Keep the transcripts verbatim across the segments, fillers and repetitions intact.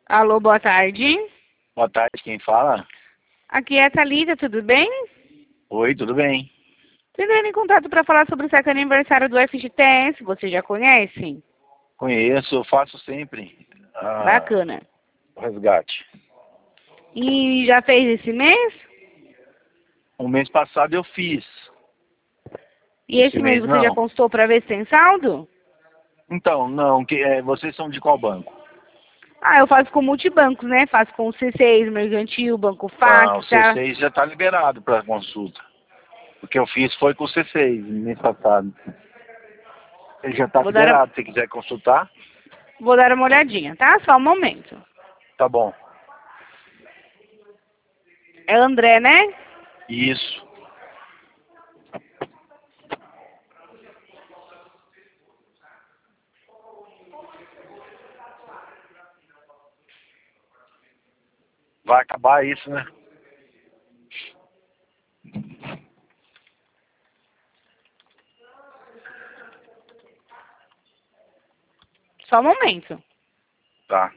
Alô, boa tarde. Boa tarde, quem fala? Aqui é a Thalita, tudo bem? Oi, tudo bem? Tô entrando em contato para falar sobre o sétimo aniversário do F G T S, você já conhece? Conheço, eu faço sempre ah, Bacana. o resgate. E já fez esse mês? O mês passado eu fiz. E Esse esse mês mês você já não. consultou para ver se tem saldo? Então, não, que, é, vocês são de qual banco? Ah, eu faço com multibancos, né? Faço com o C seis, Mercantil, Banco Ah, o Fac, C tá? seis já está liberado para consulta. O que eu fiz foi com o C seis, no mês passado. Ele já está Vou dar, a... liberado, se quiser consultar. Vou dar uma olhadinha, tá? Só um momento. Tá bom. É André, né? Isso. Vai acabar isso, né? Só um momento. Tá.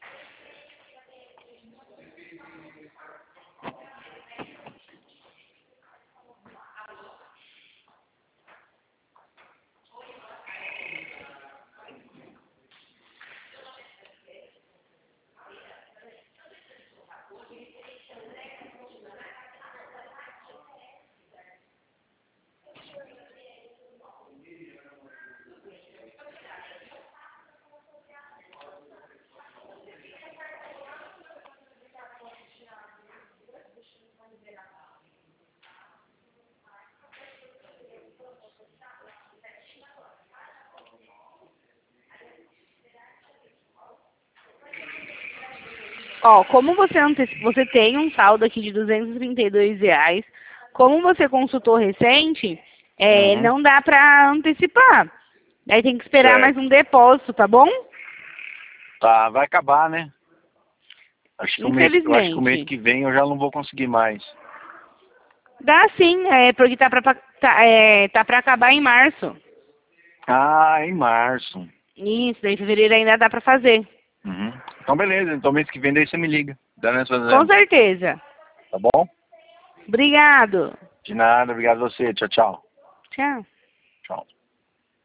Ó, como você, anteci... você tem um saldo aqui de duzentos e trinta e dois reais, como você consultou recente, é, Uhum. não dá pra antecipar. Daí tem que esperar mais Certo. um depósito, tá bom? Tá, vai acabar, né? Acho que o mês, eu acho que o mês Infelizmente. que vem eu já não vou conseguir mais. Dá sim, é, porque tá pra, tá, é, tá pra acabar em março. Ah, em março. Isso, daí em fevereiro ainda dá pra fazer. Uhum. Então beleza, então mês que vem daí você me liga. Dá nessa Com fazendo. certeza. Tá bom? Obrigado. De nada, obrigado a você. Tchau, tchau. Tchau. Tchau.